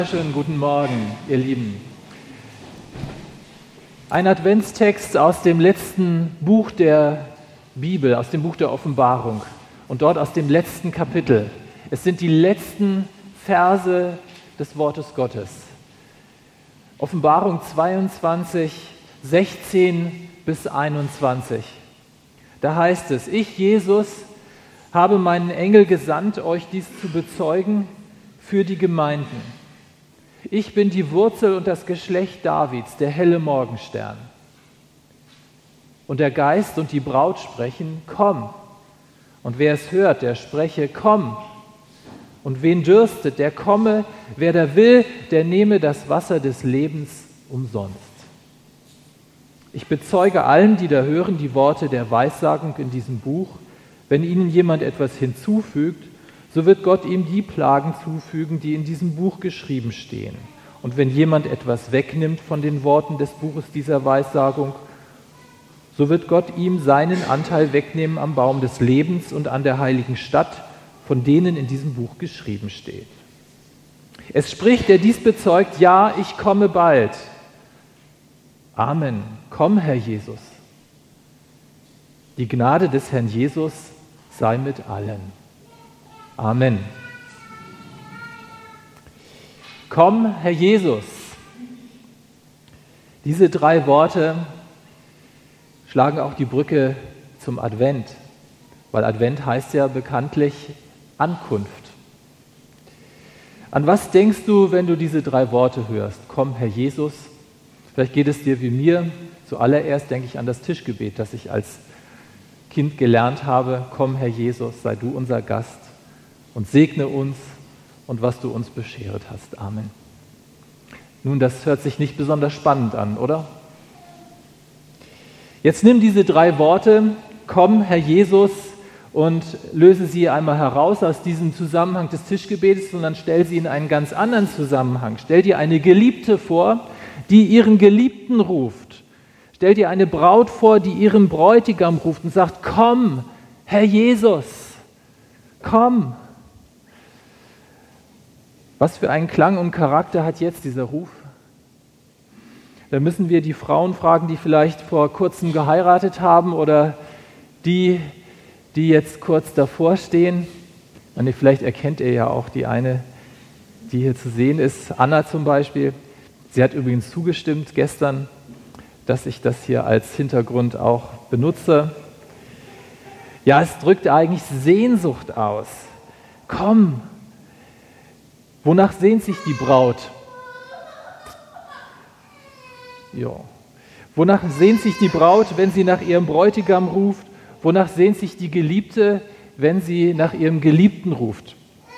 Schönen guten Morgen, ihr Lieben. Ein Adventstext aus dem letzten Buch der Bibel, aus dem Buch der Offenbarung und dort aus dem letzten Kapitel. Es sind die letzten Verse des Wortes Gottes. Offenbarung 22, 16 bis 21. Da heißt es: Ich, Jesus, habe meinen Engel gesandt, euch dies zu bezeugen für die Gemeinden. Ich bin die Wurzel und das Geschlecht Davids, der helle Morgenstern. Und der Geist und die Braut sprechen: Komm. Und wer es hört, der spreche: Komm. Und wen dürstet, der komme. Wer da will, der nehme das Wasser des Lebens umsonst. Ich bezeuge allen, die da hören, die Worte der Weissagung in diesem Buch. Wenn ihnen jemand etwas hinzufügt, so wird Gott ihm die Plagen zufügen, die in diesem Buch geschrieben stehen. Und wenn jemand etwas wegnimmt von den Worten des Buches dieser Weissagung, so wird Gott ihm seinen Anteil wegnehmen am Baum des Lebens und an der heiligen Stadt, von denen in diesem Buch geschrieben steht. Es spricht, der dies bezeugt: Ja, ich komme bald. Amen. Komm, Herr Jesus. Die Gnade des Herrn Jesus sei mit allen. Amen. Komm, Herr Jesus. Diese drei Worte schlagen auch die Brücke zum Advent, weil Advent heißt ja bekanntlich Ankunft. An was denkst du, wenn du diese drei Worte hörst? Komm, Herr Jesus. Vielleicht geht es dir wie mir. Zuallererst denke ich an das Tischgebet, das ich als Kind gelernt habe. Komm, Herr Jesus, sei du unser Gast und segne uns und was du uns bescheret hast. Amen. Nun, das hört sich nicht besonders spannend an, oder? Jetzt nimm diese drei Worte, komm, Herr Jesus, und löse sie einmal heraus aus diesem Zusammenhang des Tischgebetes, sondern stell sie in einen ganz anderen Zusammenhang. Stell dir eine Geliebte vor, die ihren Geliebten ruft. Stell dir eine Braut vor, die ihren Bräutigam ruft und sagt: Komm, Herr Jesus, komm. Was für einen Klang und Charakter hat jetzt dieser Ruf? Da müssen wir die Frauen fragen, die vielleicht vor kurzem geheiratet haben oder die jetzt kurz davor stehen. Und vielleicht erkennt ihr ja auch die eine, die hier zu sehen ist, Anna zum Beispiel. Sie hat übrigens zugestimmt gestern, dass ich das hier als Hintergrund auch benutze. Ja, es drückt eigentlich Sehnsucht aus. Komm! Wonach sehnt sich die Braut? Ja. Wonach sehnt sich die Braut, wenn sie nach ihrem Bräutigam ruft? Wonach sehnt sich die Geliebte, wenn sie nach ihrem Geliebten ruft?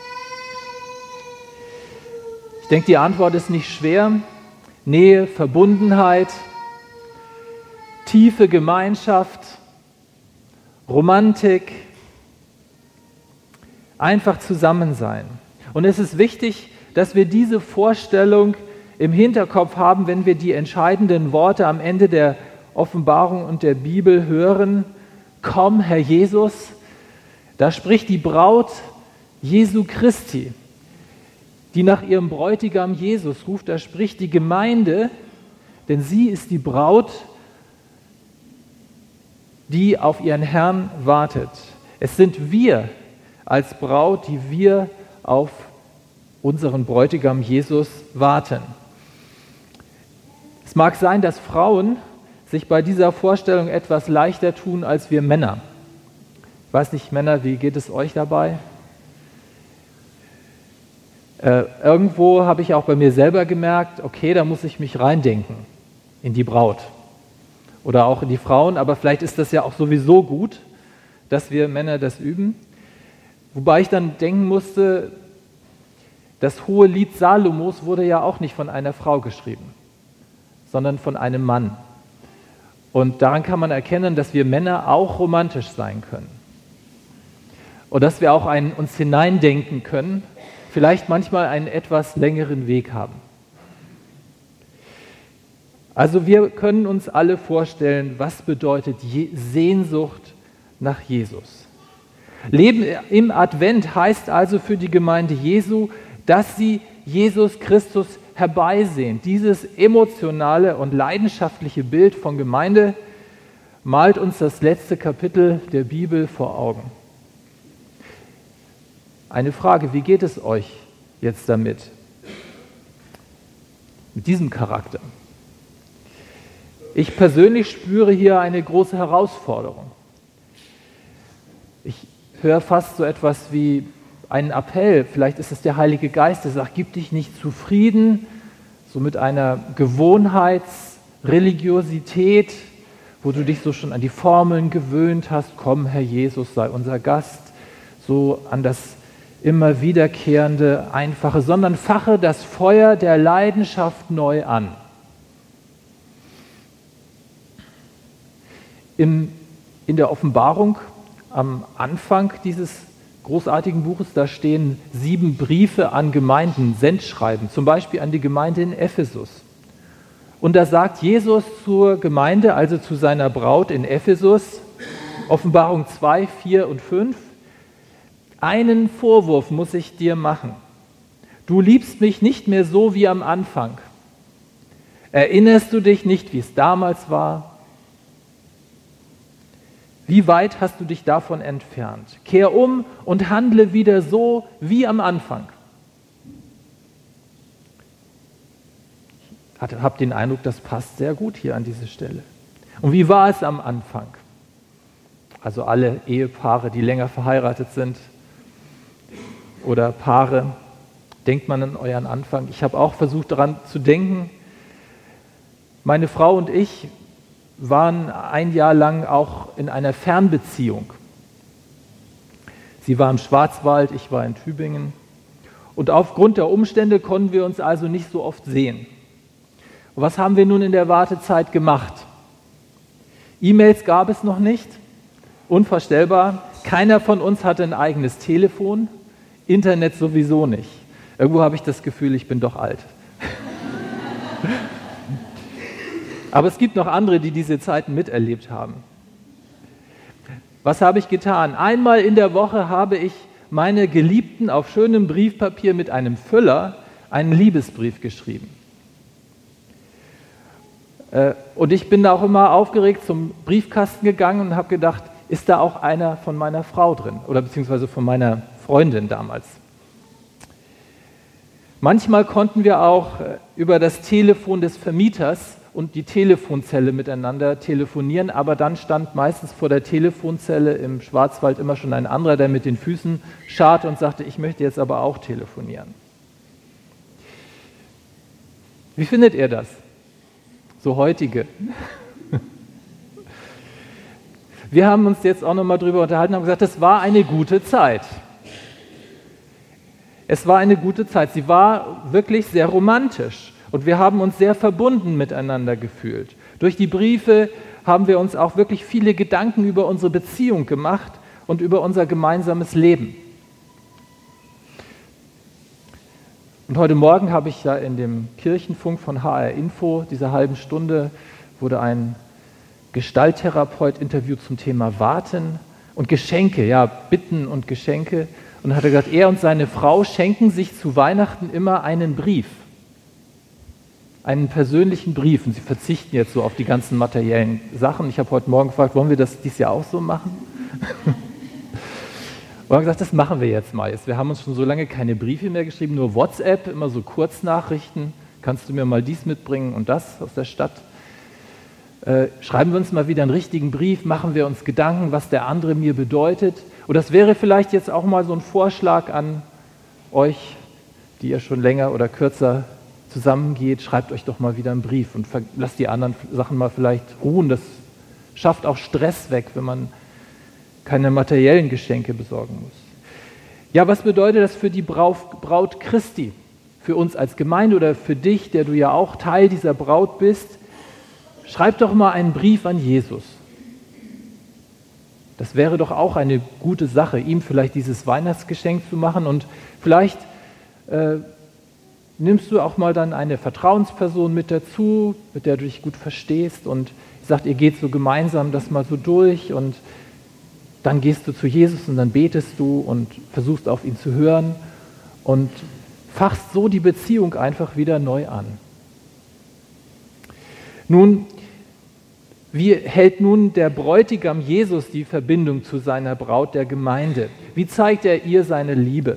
Ich denke, die Antwort ist nicht schwer. Nähe, Verbundenheit, tiefe Gemeinschaft, Romantik, einfach zusammen sein. Und es ist wichtig, dass wir diese Vorstellung im Hinterkopf haben, wenn wir die entscheidenden Worte am Ende der Offenbarung und der Bibel hören. Komm, Herr Jesus. Da spricht die Braut Jesu Christi, die nach ihrem Bräutigam Jesus ruft. Da spricht die Gemeinde, denn sie ist die Braut, die auf ihren Herrn wartet. Es sind wir als Braut, die wir auf unseren Bräutigam Jesus warten. Es mag sein, dass Frauen sich bei dieser Vorstellung etwas leichter tun als wir Männer. Ich weiß nicht, Männer, wie geht es euch dabei? Irgendwo habe ich auch bei mir selber gemerkt, okay, da muss ich mich reindenken in die Braut oder auch in die Frauen, aber vielleicht ist das ja auch sowieso gut, dass wir Männer das üben. Wobei ich dann denken musste, das hohe Lied Salomos wurde ja auch nicht von einer Frau geschrieben, sondern von einem Mann. Und daran kann man erkennen, dass wir Männer auch romantisch sein können. Und dass wir auch uns hineindenken können, vielleicht manchmal einen etwas längeren Weg haben. Also wir können uns alle vorstellen, was bedeutet Sehnsucht nach Jesus. Leben im Advent heißt also für die Gemeinde Jesu, dass sie Jesus Christus herbeisehnt. Dieses emotionale und leidenschaftliche Bild von Gemeinde malt uns das letzte Kapitel der Bibel vor Augen. Eine Frage, wie geht es euch jetzt damit? Mit diesem Charakter. Ich persönlich spüre hier eine große Herausforderung. Ich höre fast so etwas wie einen Appell, vielleicht ist es der Heilige Geist, der sagt, gib dich nicht zufrieden, so mit einer Gewohnheitsreligiosität, wo du dich so schon an die Formeln gewöhnt hast, komm Herr Jesus, sei unser Gast, so an das immer wiederkehrende, einfache, sondern fache das Feuer der Leidenschaft neu an. In der Offenbarung am Anfang dieses großartigen Buches, da stehen 7 Briefe an Gemeinden, Sendschreiben, zum Beispiel an die Gemeinde in Ephesus. Und da sagt Jesus zur Gemeinde, also zu seiner Braut in Ephesus, Offenbarung 2, 4 und 5, einen Vorwurf muss ich dir machen. Du liebst mich nicht mehr so wie am Anfang. Erinnerst du dich nicht, wie es damals war? Wie weit hast du dich davon entfernt? Kehr um und handle wieder so wie am Anfang. Ich habe den Eindruck, das passt sehr gut hier an diese Stelle. Und wie war es am Anfang? Also alle Ehepaare, die länger verheiratet sind oder Paare, denkt man an euren Anfang. Ich habe auch versucht daran zu denken. Meine Frau und ich waren ein Jahr lang auch in einer Fernbeziehung. Sie war im Schwarzwald, ich war in Tübingen. Und aufgrund der Umstände konnten wir uns also nicht so oft sehen. Und was haben wir nun in der Wartezeit gemacht? E-Mails gab es noch nicht, unvorstellbar. Keiner von uns hatte ein eigenes Telefon, Internet sowieso nicht. Irgendwo habe ich das Gefühl, ich bin doch alt. Aber es gibt noch andere, die diese Zeiten miterlebt haben. Was habe ich getan? Einmal in der Woche habe ich meine Geliebten auf schönem Briefpapier mit einem Füller einen Liebesbrief geschrieben. Und ich bin da auch immer aufgeregt zum Briefkasten gegangen und habe gedacht, ist da auch einer von meiner Frau drin oder beziehungsweise von meiner Freundin damals. Manchmal konnten wir auch über das Telefon des Vermieters und die Telefonzelle miteinander telefonieren, aber dann stand meistens vor der Telefonzelle im Schwarzwald immer schon ein anderer, der mit den Füßen scharrte und sagte, ich möchte jetzt aber auch telefonieren. Wie findet ihr das? So heutige. Wir haben uns jetzt auch nochmal drüber unterhalten und haben gesagt, das war eine gute Zeit. Es war eine gute Zeit. Sie war wirklich sehr romantisch und wir haben uns sehr verbunden miteinander gefühlt. Durch die Briefe haben wir uns auch wirklich viele Gedanken über unsere Beziehung gemacht und über unser gemeinsames Leben. Und heute Morgen habe ich ja in dem Kirchenfunk von HR Info, dieser halben Stunde, wurde ein Gestalttherapeut interviewt zum Thema Warten und Geschenke, ja, Bitten und Geschenke. Und dann hat er gesagt, er und seine Frau schenken sich zu Weihnachten immer einen Brief, einen persönlichen Brief. Und sie verzichten jetzt so auf die ganzen materiellen Sachen. Ich habe heute Morgen gefragt, wollen wir das dieses Jahr auch so machen? Und haben gesagt, das machen wir jetzt mal. Wir haben uns schon so lange keine Briefe mehr geschrieben, nur WhatsApp, immer so Kurznachrichten. Kannst du mir mal dies mitbringen und das aus der Stadt? Schreiben wir uns mal wieder einen richtigen Brief, machen wir uns Gedanken, was der andere mir bedeutet. Und das wäre vielleicht jetzt auch mal so ein Vorschlag an euch, die ihr schon länger oder kürzer zusammengeht. Schreibt euch doch mal wieder einen Brief und lasst die anderen Sachen mal vielleicht ruhen. Das schafft auch Stress weg, wenn man keine materiellen Geschenke besorgen muss. Ja, was bedeutet das für die Braut Christi? Für uns als Gemeinde oder für dich, der du ja auch Teil dieser Braut bist? Schreib doch mal einen Brief an Jesus. Das wäre doch auch eine gute Sache, ihm vielleicht dieses Weihnachtsgeschenk zu machen und vielleicht nimmst du auch mal dann eine Vertrauensperson mit dazu, mit der du dich gut verstehst und sagt, ihr geht so gemeinsam das mal so durch und dann gehst du zu Jesus und dann betest du und versuchst auf ihn zu hören und fachst so die Beziehung einfach wieder neu an. Nun, wie hält nun der Bräutigam Jesus die Verbindung zu seiner Braut, der Gemeinde? Wie zeigt er ihr seine Liebe?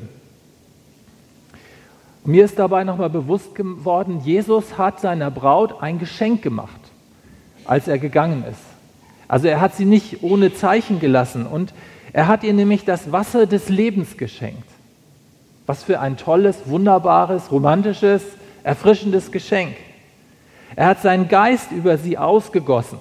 Mir ist dabei nochmal bewusst geworden, Jesus hat seiner Braut ein Geschenk gemacht, als er gegangen ist. Also er hat sie nicht ohne Zeichen gelassen und er hat ihr nämlich das Wasser des Lebens geschenkt. Was für ein tolles, wunderbares, romantisches, erfrischendes Geschenk. Er hat seinen Geist über sie ausgegossen.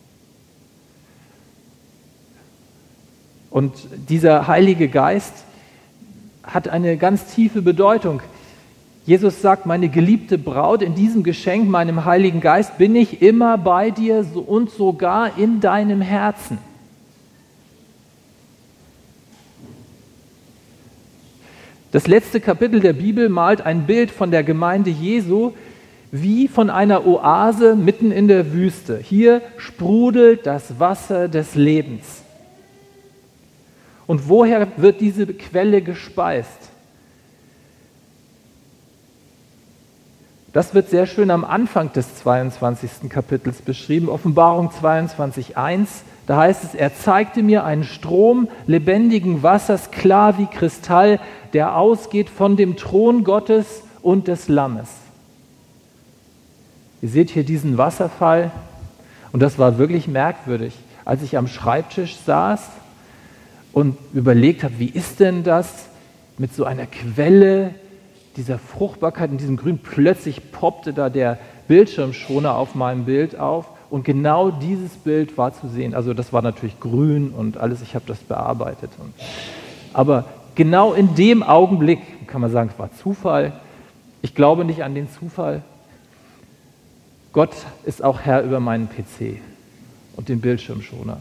Und dieser Heilige Geist hat eine ganz tiefe Bedeutung. Jesus sagt, meine geliebte Braut, in diesem Geschenk, meinem Heiligen Geist, bin ich immer bei dir und sogar in deinem Herzen. Das letzte Kapitel der Bibel malt ein Bild von der Gemeinde Jesu wie von einer Oase mitten in der Wüste. Hier sprudelt das Wasser des Lebens. Und woher wird diese Quelle gespeist? Das wird sehr schön am Anfang des 22. Kapitels beschrieben, Offenbarung 22,1. Da heißt es, er zeigte mir einen Strom lebendigen Wassers, klar wie Kristall, der ausgeht von dem Thron Gottes und des Lammes. Ihr seht hier diesen Wasserfall und das war wirklich merkwürdig. Als ich am Schreibtisch saß und überlegt habe, wie ist denn das mit so einer Quelle dieser Fruchtbarkeit in diesem Grün, plötzlich poppte da der Bildschirmschoner auf meinem Bild auf und genau dieses Bild war zu sehen. Also das war natürlich grün und alles, ich habe das bearbeitet. Aber genau in dem Augenblick, kann man sagen, es war Zufall. Ich glaube nicht an den Zufall. Gott ist auch Herr über meinen PC und den Bildschirmschoner.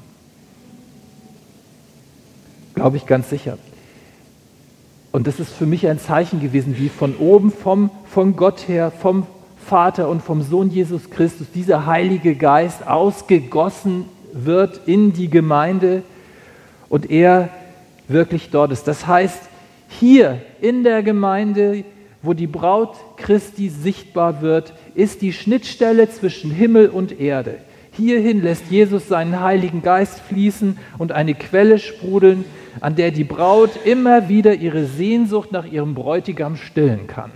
Glaube ich ganz sicher. Und das ist für mich ein Zeichen gewesen, wie von oben, von Gott her, vom Vater und vom Sohn Jesus Christus, dieser Heilige Geist ausgegossen wird in die Gemeinde und er wirklich dort ist. Das heißt, hier in der Gemeinde, wo die Braut Christi sichtbar wird, ist die Schnittstelle zwischen Himmel und Erde. Hierhin lässt Jesus seinen Heiligen Geist fließen und eine Quelle sprudeln, an der die Braut immer wieder ihre Sehnsucht nach ihrem Bräutigam stillen kann.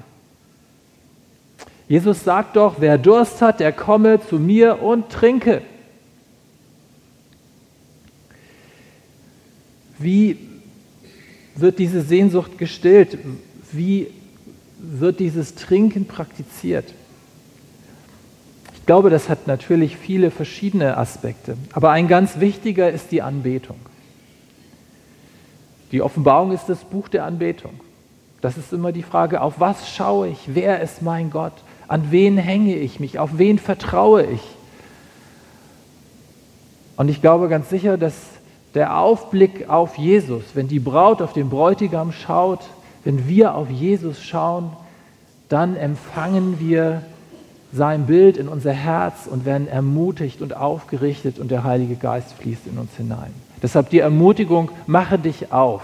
Jesus sagt doch, wer Durst hat, der komme zu mir und trinke. Wie wird diese Sehnsucht gestillt? Wie wird dieses Trinken praktiziert? Ich glaube, das hat natürlich viele verschiedene Aspekte, aber ein ganz wichtiger ist die Anbetung. Die Offenbarung ist das Buch der Anbetung. Das ist immer die Frage, auf was schaue ich? Wer ist mein Gott? An wen hänge ich mich? Auf wen vertraue ich? Und ich glaube ganz sicher, dass der Aufblick auf Jesus, wenn die Braut auf den Bräutigam schaut, wenn wir auf Jesus schauen, dann empfangen wir sein Bild in unser Herz und werden ermutigt und aufgerichtet und der Heilige Geist fließt in uns hinein. Deshalb die Ermutigung, mache dich auf.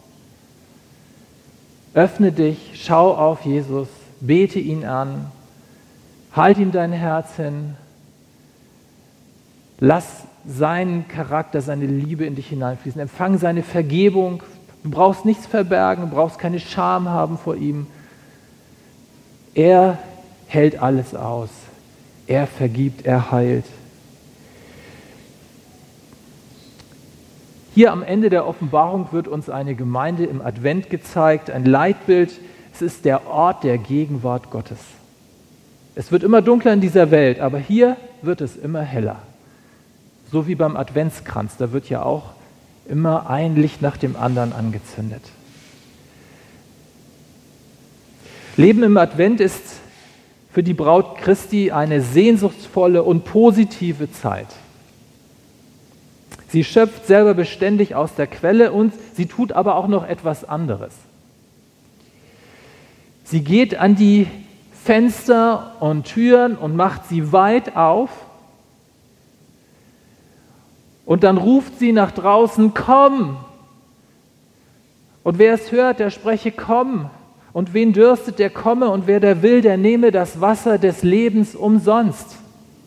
Öffne dich, schau auf Jesus, bete ihn an, halt ihm dein Herz hin, lass seinen Charakter, seine Liebe in dich hineinfließen, empfang seine Vergebung. Du brauchst nichts verbergen, du brauchst keine Scham haben vor ihm. Er hält alles aus. Er vergibt, er heilt. Hier am Ende der Offenbarung wird uns eine Gemeinde im Advent gezeigt, ein Leitbild. Es ist der Ort der Gegenwart Gottes. Es wird immer dunkler in dieser Welt, aber hier wird es immer heller. So wie beim Adventskranz, da wird ja auch immer ein Licht nach dem anderen angezündet. Leben im Advent ist für die Braut Christi eine sehnsuchtsvolle und positive Zeit. Sie schöpft selber beständig aus der Quelle und sie tut aber auch noch etwas anderes. Sie geht an die Fenster und Türen und macht sie weit auf und dann ruft sie nach draußen, komm! Und wer es hört, der spreche, komm! Und wen dürstet, der komme, und wer der will, der nehme das Wasser des Lebens umsonst.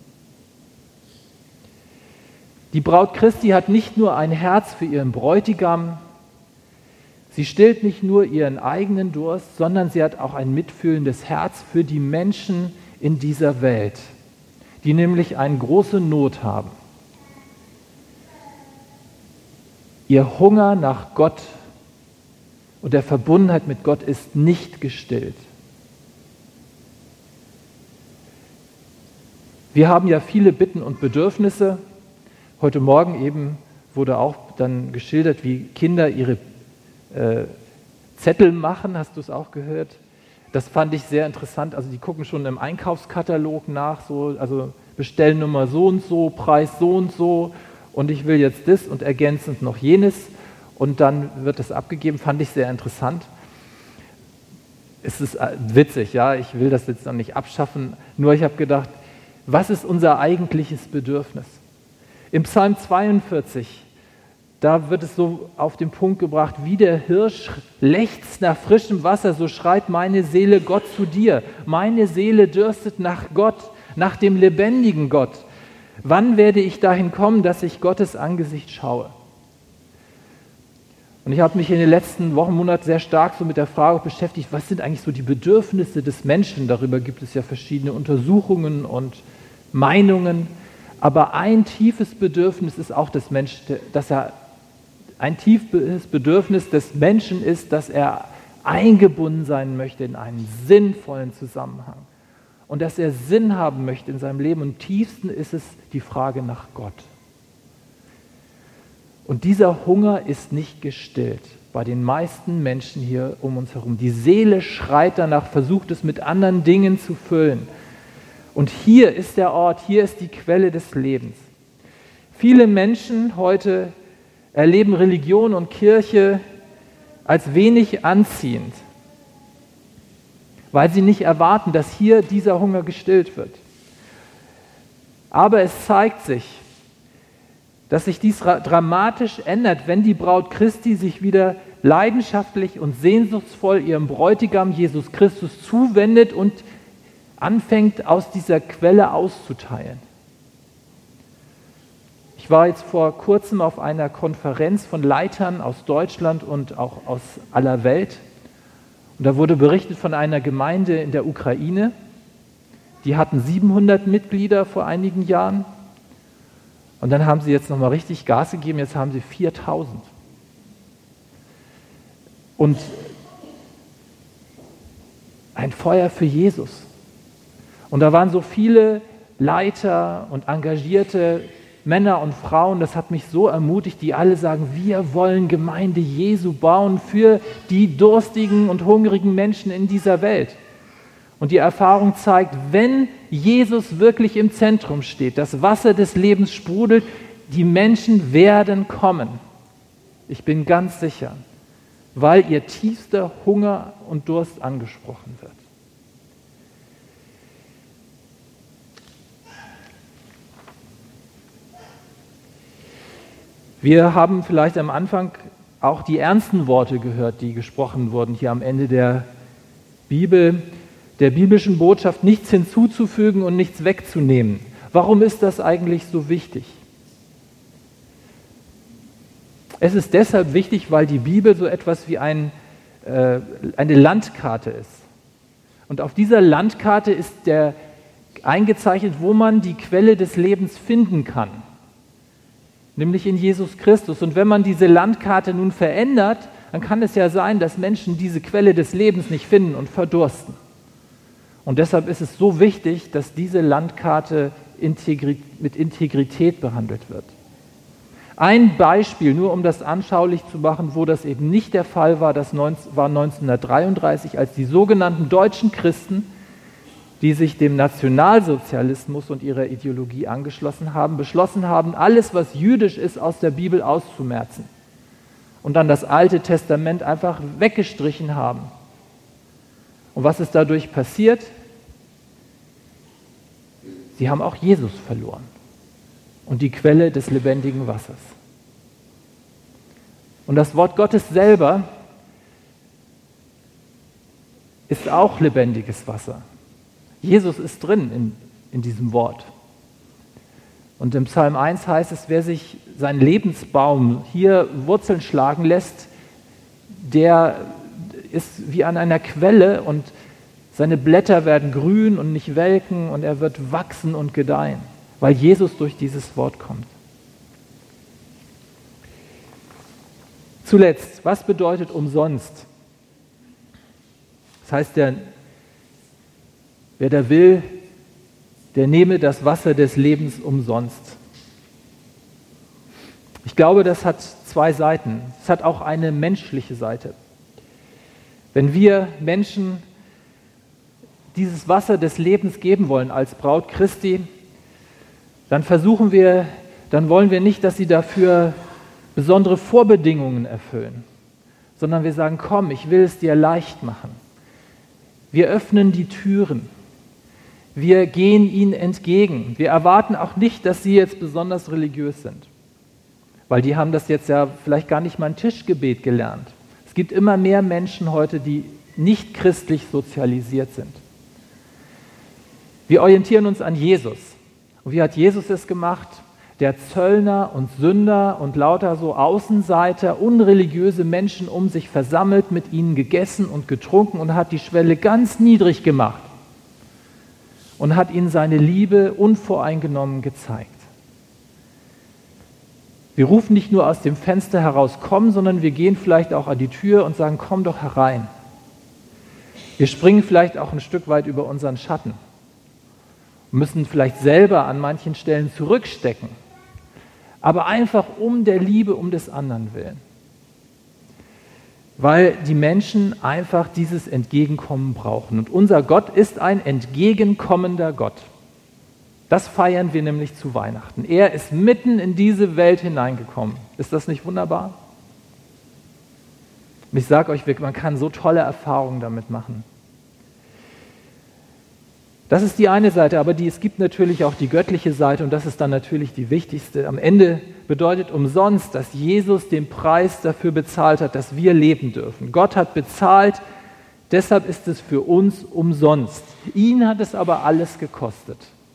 Die Braut Christi hat nicht nur ein Herz für ihren Bräutigam, sie stillt nicht nur ihren eigenen Durst, sondern sie hat auch ein mitfühlendes Herz für die Menschen in dieser Welt, die nämlich eine große Not haben. Ihr Hunger nach Gott und der Verbundenheit mit Gott ist nicht gestillt. Wir haben ja viele Bitten und Bedürfnisse. Heute Morgen eben wurde auch dann geschildert, wie Kinder ihre Zettel machen. Hast du es auch gehört? Das fand ich sehr interessant. Also die gucken schon im Einkaufskatalog nach, so, also Bestellnummer so und so, Preis so und so, und ich will jetzt das und ergänzend noch jenes, und dann wird es abgegeben. Fand ich sehr interessant. Es ist witzig, ja, ich will das jetzt noch nicht abschaffen, nur ich habe gedacht, was ist unser eigentliches Bedürfnis? Im Psalm 42, da wird es so auf den Punkt gebracht, wie der Hirsch lechzt nach frischem Wasser, so schreit meine Seele Gott zu dir. Meine Seele dürstet nach Gott, nach dem lebendigen Gott. Wann werde ich dahin kommen, dass ich Gottes Angesicht schaue? Und ich habe mich in den letzten Wochen, Monaten sehr stark so mit der Frage beschäftigt, was sind eigentlich so die Bedürfnisse des Menschen? Darüber gibt es ja verschiedene Untersuchungen und Meinungen. Aber ein tiefes Bedürfnis ist auch des Menschen, ein tiefes Bedürfnis des Menschen ist, dass er eingebunden sein möchte in einen sinnvollen Zusammenhang. Und dass er Sinn haben möchte in seinem Leben. Und im tiefsten ist es die Frage nach Gott. Und dieser Hunger ist nicht gestillt bei den meisten Menschen hier um uns herum. Die Seele schreit danach, versucht es mit anderen Dingen zu füllen. Und hier ist der Ort, hier ist die Quelle des Lebens. Viele Menschen heute erleben Religion und Kirche als wenig anziehend, weil sie nicht erwarten, dass hier dieser Hunger gestillt wird. Aber es zeigt sich, dass sich dies dramatisch ändert, wenn die Braut Christi sich wieder leidenschaftlich und sehnsuchtsvoll ihrem Bräutigam Jesus Christus zuwendet und anfängt, aus dieser Quelle auszuteilen. Ich war jetzt vor kurzem auf einer Konferenz von Leitern aus Deutschland und auch aus aller Welt. Und da wurde berichtet von einer Gemeinde in der Ukraine. Die hatten 700 Mitglieder vor einigen Jahren. Und dann haben sie jetzt nochmal richtig Gas gegeben, jetzt haben sie 4000. Und ein Feuer für Jesus. Und da waren so viele Leiter und engagierte Männer und Frauen, das hat mich so ermutigt, die alle sagen, wir wollen Gemeinde Jesu bauen für die durstigen und hungrigen Menschen in dieser Welt. Und die Erfahrung zeigt, wenn Jesus wirklich im Zentrum steht, das Wasser des Lebens sprudelt, die Menschen werden kommen. Ich bin ganz sicher, weil ihr tiefster Hunger und Durst angesprochen wird. Wir haben vielleicht am Anfang auch die ernsten Worte gehört, die gesprochen wurden hier am Ende der Bibel, der biblischen Botschaft, nichts hinzuzufügen und nichts wegzunehmen. Warum ist das eigentlich so wichtig? Es ist deshalb wichtig, weil die Bibel so etwas wie eine Landkarte ist. Und auf dieser Landkarte ist eingezeichnet, wo man die Quelle des Lebens finden kann. Nämlich in Jesus Christus. Und wenn man diese Landkarte nun verändert, dann kann es ja sein, dass Menschen diese Quelle des Lebens nicht finden und verdursten. Und deshalb ist es so wichtig, dass diese Landkarte mit Integrität behandelt wird. Ein Beispiel, nur um das anschaulich zu machen, wo das eben nicht der Fall war, das war 1933, als die sogenannten deutschen Christen, die sich dem Nationalsozialismus und ihrer Ideologie angeschlossen haben, beschlossen haben, alles, was jüdisch ist, aus der Bibel auszumerzen und dann das Alte Testament einfach weggestrichen haben. Und was ist dadurch passiert? Sie haben auch Jesus verloren und die Quelle des lebendigen Wassers. Und das Wort Gottes selber ist auch lebendiges Wasser. Jesus ist drin in diesem Wort. Und im Psalm 1 heißt es, wer sich seinen Lebensbaum hier Wurzeln schlagen lässt, der ist wie an einer Quelle und seine Blätter werden grün und nicht welken und er wird wachsen und gedeihen, weil Jesus durch dieses Wort kommt. Zuletzt, was bedeutet umsonst? Das heißt, wer da will, der nehme das Wasser des Lebens umsonst. Ich glaube, das hat zwei Seiten. Es hat auch eine menschliche Seite. Wenn wir Menschen dieses Wasser des Lebens geben wollen als Braut Christi, dann wollen wir nicht, dass sie dafür besondere Vorbedingungen erfüllen, sondern wir sagen, komm, ich will es dir leicht machen. Wir öffnen die Türen. Wir gehen ihnen entgegen. Wir erwarten auch nicht, dass sie jetzt besonders religiös sind, weil die haben das jetzt ja vielleicht gar nicht mal ein Tischgebet gelernt. Es gibt immer mehr Menschen heute, die nicht christlich sozialisiert sind. Wir orientieren uns an Jesus. Und wie hat Jesus es gemacht? Der Zöllner und Sünder und lauter so Außenseiter, unreligiöse Menschen um sich versammelt, mit ihnen gegessen und getrunken und hat die Schwelle ganz niedrig gemacht und hat ihnen seine Liebe unvoreingenommen gezeigt. Wir rufen nicht nur aus dem Fenster heraus, komm, sondern wir gehen vielleicht auch an die Tür und sagen, komm doch herein. Wir springen vielleicht auch ein Stück weit über unseren Schatten, müssen vielleicht selber an manchen Stellen zurückstecken, aber einfach um der Liebe, um des anderen willen. Weil die Menschen einfach dieses Entgegenkommen brauchen. Und unser Gott ist ein entgegenkommender Gott. Das feiern wir nämlich zu Weihnachten. Er ist mitten in diese Welt hineingekommen. Ist das nicht wunderbar? Und ich sage euch, man kann so tolle Erfahrungen damit machen. Das ist die eine Seite, aber es gibt natürlich auch die göttliche Seite und das ist dann natürlich die wichtigste. Am Ende bedeutet umsonst, dass Jesus den Preis dafür bezahlt hat, dass wir leben dürfen. Gott hat bezahlt, deshalb ist es für uns umsonst. Ihn hat es aber alles gekostet.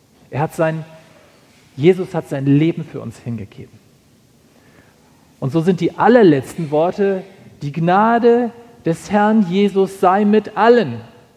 Jesus hat sein Leben für uns hingegeben. Und so sind die allerletzten Worte, die Gnade des Herrn Jesus sei mit allen.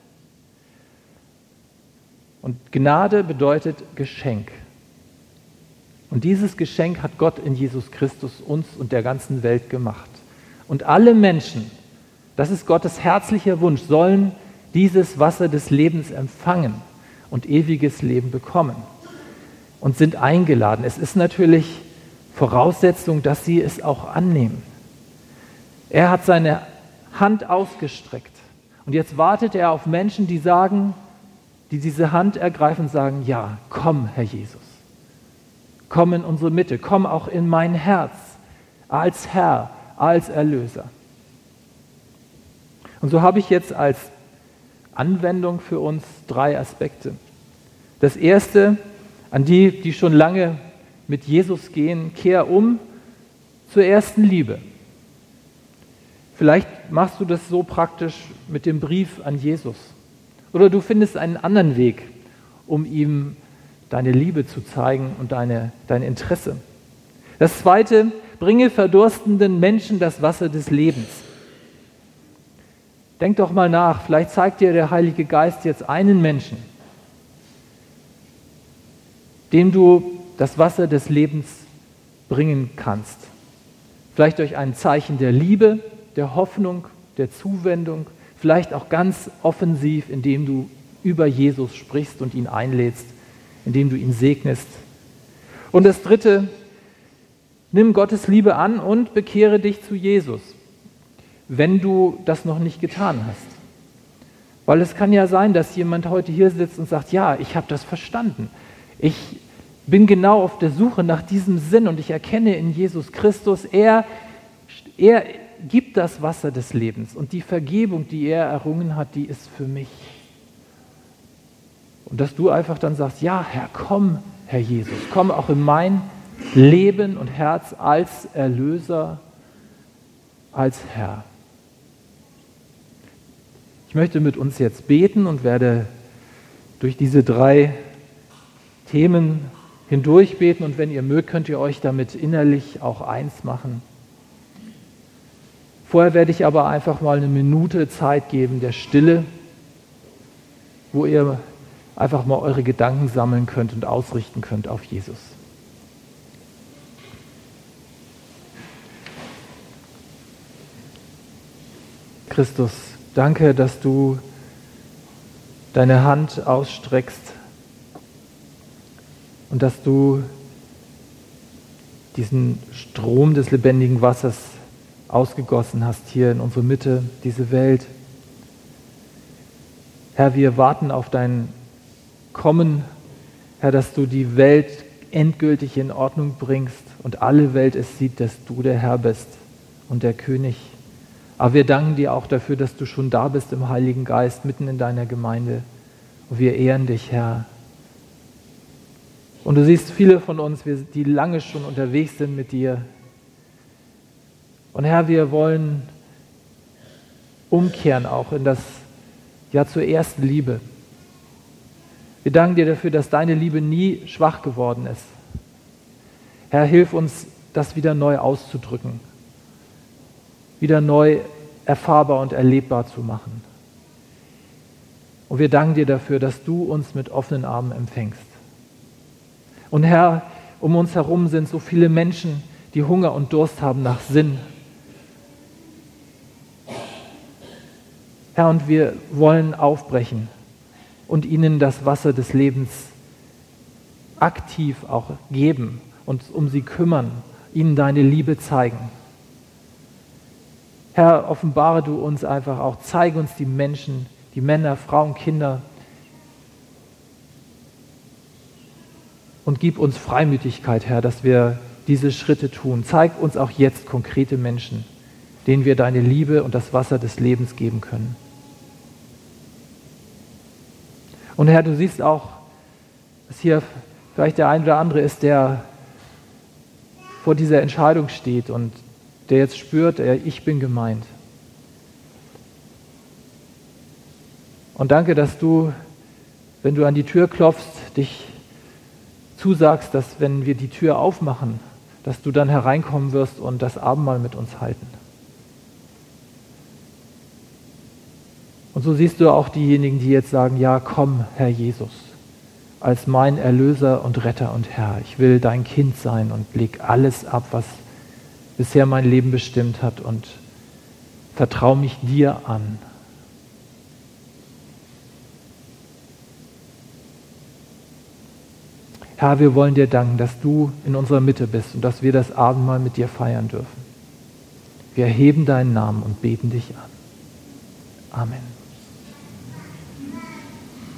Und Gnade bedeutet Geschenk. Und dieses Geschenk hat Gott in Jesus Christus uns und der ganzen Welt gemacht. Und alle Menschen, das ist Gottes herzlicher Wunsch, sollen dieses Wasser des Lebens empfangen und ewiges Leben bekommen und sind eingeladen. Es ist natürlich Voraussetzung, dass sie es auch annehmen. Er hat seine Hand ausgestreckt und jetzt wartet er auf Menschen, die diese Hand ergreifen und sagen, ja, komm, Herr Jesus, komm in unsere Mitte, komm auch in mein Herz, als Herr, als Erlöser. Und so habe ich jetzt als Anwendung für uns 3 Aspekte. Das erste, an die schon lange mit Jesus gehen, kehr um zur ersten Liebe. Vielleicht machst du das so praktisch mit dem Brief an Jesus. Oder du findest einen anderen Weg, um ihm deine Liebe zu zeigen und dein Interesse. Das zweite, bringe verdurstenden Menschen das Wasser des Lebens. Denk doch mal nach, vielleicht zeigt dir der Heilige Geist jetzt einen Menschen, dem du das Wasser des Lebens bringen kannst. Vielleicht durch ein Zeichen der Liebe, der Hoffnung, der Zuwendung, vielleicht auch ganz offensiv, indem du über Jesus sprichst und ihn einlädst, indem du ihn segnest. Und das dritte, nimm Gottes Liebe an und bekehre dich zu Jesus, wenn du das noch nicht getan hast. Weil es kann ja sein, dass jemand heute hier sitzt und sagt, ja, ich habe das verstanden. Ich bin genau auf der Suche nach diesem Sinn und ich erkenne in Jesus Christus, er gibt das Wasser des Lebens und die Vergebung, die er errungen hat, die ist für mich. Und dass du einfach dann sagst, ja, Herr, komm, Herr Jesus, komm auch in mein Leben und Herz als Erlöser, als Herr. Ich möchte mit uns jetzt beten und werde durch diese 3 Themen hindurch beten. Und wenn ihr mögt, könnt ihr euch damit innerlich auch eins machen. Vorher werde ich aber einfach mal eine Minute Zeit geben der Stille, wo ihr einfach mal eure Gedanken sammeln könnt und ausrichten könnt auf Jesus. Christus, danke, dass du deine Hand ausstreckst und dass du diesen Strom des lebendigen Wassers ausgegossen hast hier in unsere Mitte, diese Welt. Herr, wir warten auf dein Kommen, Herr, dass du die Welt endgültig in Ordnung bringst und alle Welt es sieht, dass du der Herr bist und der König. Aber wir danken dir auch dafür, dass du schon da bist im Heiligen Geist, mitten in deiner Gemeinde. Und wir ehren dich, Herr. Und du siehst viele von uns, die lange schon unterwegs sind mit dir. Und Herr, wir wollen umkehren auch in das, ja, zur ersten Liebe. Wir danken dir dafür, dass deine Liebe nie schwach geworden ist. Herr, hilf uns, das wieder neu auszudrücken, wieder neu erfahrbar und erlebbar zu machen. Und wir danken dir dafür, dass du uns mit offenen Armen empfängst. Und Herr, um uns herum sind so viele Menschen, die Hunger und Durst haben nach Sinn. Herr, und wir wollen aufbrechen und ihnen das Wasser des Lebens aktiv auch geben und um sie kümmern, ihnen deine Liebe zeigen. Herr, offenbare du uns einfach auch, zeige uns die Menschen, die Männer, Frauen, Kinder und gib uns Freimütigkeit, Herr, dass wir diese Schritte tun. Zeig uns auch jetzt konkrete Menschen, denen wir deine Liebe und das Wasser des Lebens geben können. Und Herr, du siehst auch, dass hier vielleicht der ein oder andere ist, der vor dieser Entscheidung steht und der jetzt spürt, ich bin gemeint. Und danke, dass du, wenn du an die Tür klopfst, dich zusagst, dass wenn wir die Tür aufmachen, dass du dann hereinkommen wirst und das Abendmahl mit uns halten. Und so siehst du auch diejenigen, die jetzt sagen, ja, komm, Herr Jesus, als mein Erlöser und Retter und Herr. Ich will dein Kind sein und leg alles ab, was bisher mein Leben bestimmt hat und vertraue mich dir an. Herr, wir wollen dir danken, dass du in unserer Mitte bist und dass wir das Abendmahl mit dir feiern dürfen. Wir erheben deinen Namen und beten dich an. Amen.